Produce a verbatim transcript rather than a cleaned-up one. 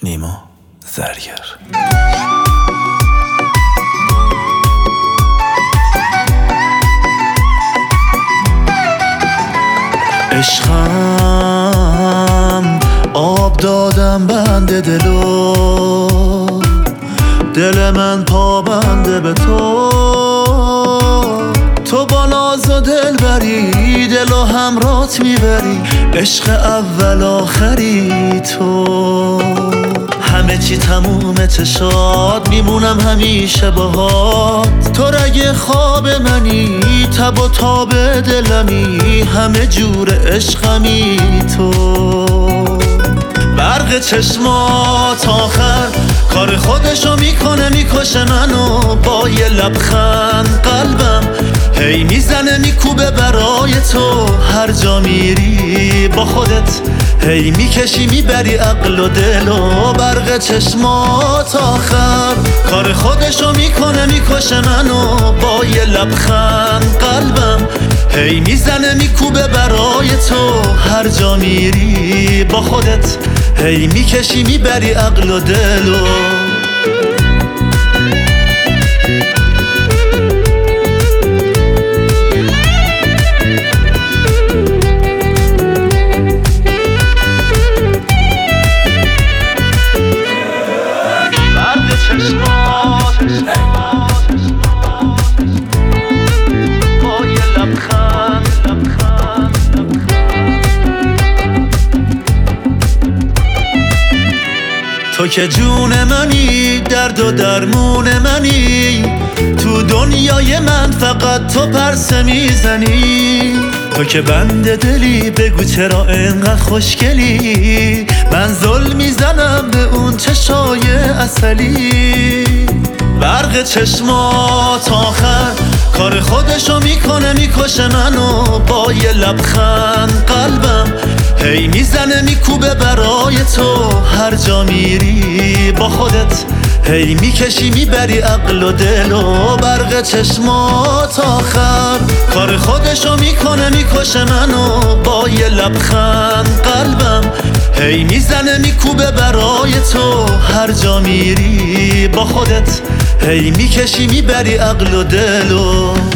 نیما زرگر. عشقم آب دادم بنده دلو، دل من پابنده به تو. تو با ناز و دل بری، دل و همرات میبری، عشق اول آخری تو. همه چی تمومه چشات، میمونم همیشه باهات. تو رگ خواب منی، تب و تاب دلمی، همه جور عشقمی تو. برق چشمات آخر کار خودشو میکنه، میکشه منو با یه لبخند. قلبم هی میزنه میکوبه برای تو، هر جا میری با خودت هی میکشی میبری عقل و دل. و برق چشمات آخر کار خودشو میکنه، میکشه منو با یه لبخند. قلبم هی میزنه میکوبه برای تو، هر جا میری با خودت هی میکشی میبری عقل و دل. و تو که جون منی، درد و درمون منی، تو دنیای من فقط تو پرسه میزنی. تو که بنده دلی، بگو چرا اینقدر خوشگلی، من ظلم میزنم به اون چشای عسلی. برق چشمات آخر کار خودشو میکنه، میکشه منو با یه لبخند. قلبم هی میزنه میکوبه برای تو، هر جا میری با خودت هی میکشی میبری عقل و دل. و برق چشمات آخر کار خودشو میکنه، میکشه منو با یه لبخند. قلبم هی میزنه میکوبه برای تو، هر جا میری با خودت هی میکشی میبری عقل و دل. و